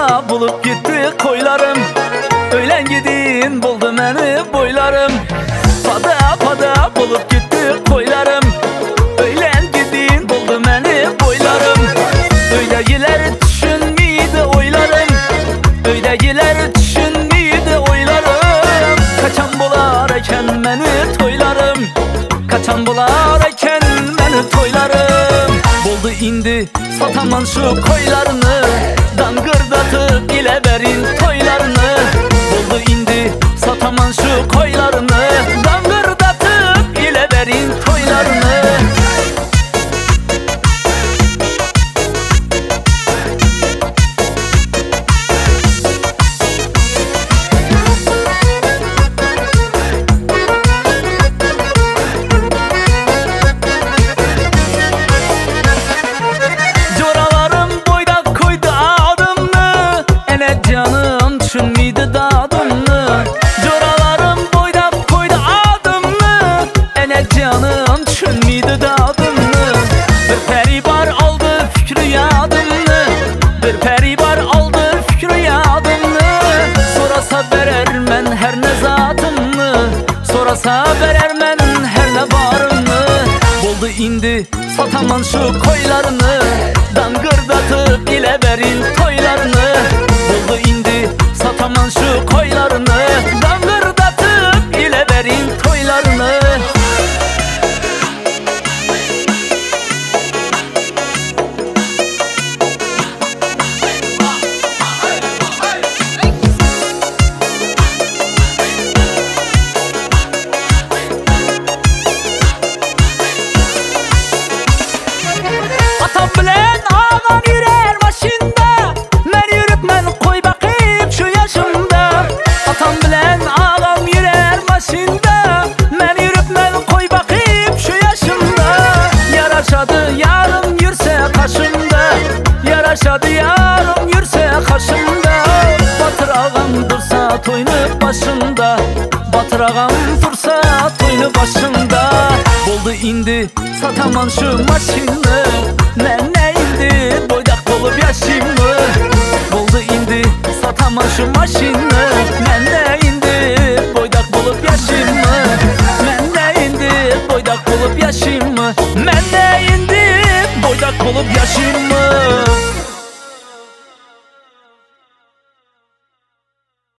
pada bulup gitti koylarım. Öğlen gidin buldu meni boylarım. Pada bulup gitti koylarım. Öğlen gidin buldu meni boylarım. Öylegiler düşünmeydi oylarım. Öylegiler düşünmeydi oylarım. Kaçan bular eken meni toylarım. Kaçan bular eken meni toylarım. Buldu indi sataman şu koylarını. Dangırdatıp ile verin toylarını. Buldu indi sataman şu koylarını. Dangırdatıp ile verin toylarını. Canım düşünmeydi dadımlı. Coralarım boyda koydu adımlı. Ene canım düşünmeydi dadımlı. Bir peri bar aldı fikri yadımlı. Bir peri bar aldı fikri yadımlı. Sorasa verer men her ne zatımlı. Sorasa verer men her ne barımlı. Buldu indi sataman şu koylarını. Dangırdatıp ile verin toylarını. Buldu indi sataman şu koylarını. Dangırdatıp ile verin toylarını. Atam bilen ağam yürər maşında. Men yürütmen koy bakayım şu yaşımda. Atam bilen ağam yürər maşında. Men yürütmen koy bakayım şu yaşımda. Yaraşadı yarım yürse kaşımda. Yaraşadı yarım yürse kaşımda. Batır ağam dursa toyunu başında. Batır ağam dursa toyunu başında. Buldu indi sataman şu maşını. Men ne indi boydak olup yaşayım mı? Buldu indi sataman şu maşını. Men ne indi boydak bulup yaşayım mı? Men ne indi boydak bulup yaşayım mı? Men ne indi boydak bulup yaşayım mı?